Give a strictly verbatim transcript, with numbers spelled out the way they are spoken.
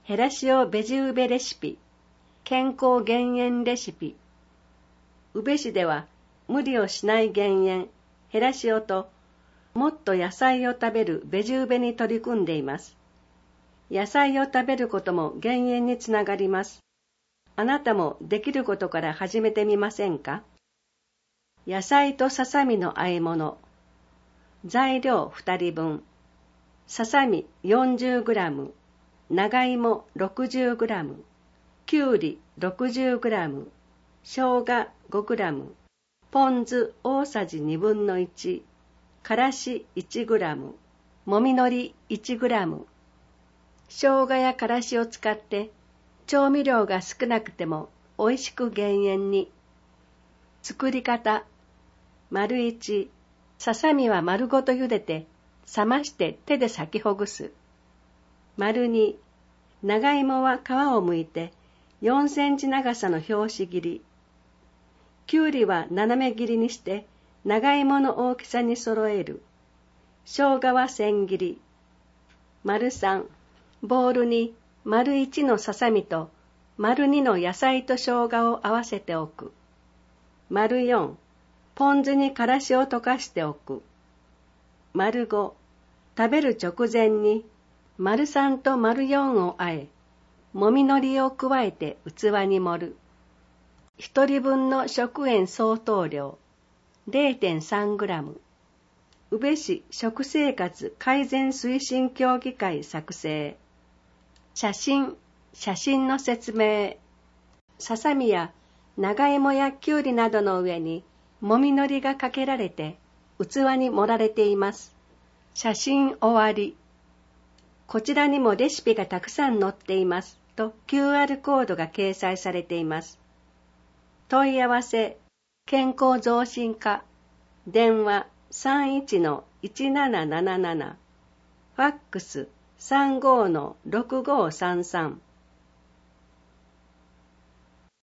ヘラシオベジウベレシピ、健康減塩レシピ。宇部市では無理をしない減塩、ヘラシオともっと野菜を食べるベジウベに取り組んでいます。野菜を食べることも減塩につながります。あなたもできることから始めてみませんか？野菜とささみの和え物。材料ふたりぶん。ささみ よんじゅうグラム、長芋 ろくじゅうグラム、きゅうり ろくじゅうグラム、生姜 ごグラム、ポン酢大さじにぶんのいち、からし いちグラム、もみのり いちグラム。生姜やからしを使って調味料が少なくてもおいしく減塩に。作り方。丸いち、ささみは丸ごと茹でて冷まして手で裂きほぐす。丸に、長芋は皮を剥いてよんセンチ長さの拍子切り。きゅうりは斜め切りにして長芋の大きさに揃える。生姜は千切り。丸さん、ボウルに丸いちのささみと丸にの野菜と生姜を合わせておく。丸よん、ポン酢にからしを溶かしておく。丸ご、食べる直前に丸さんと丸よんをあえ、もみのりを加えて器に盛る。一人分の食塩相当量 れいてんさんグラム。宇部市食生活改善推進協議会作成。写真、写真の説明。ささみや長芋やきゅうりなどの上にもみのりがかけられて器に盛られています。写真終わり。こちらにもレシピがたくさん載っていますと キューアール コードが掲載されています。問い合わせ、健康増進課、電話 さんいちのいちななななな、ファックス さんごのろくごさんさん。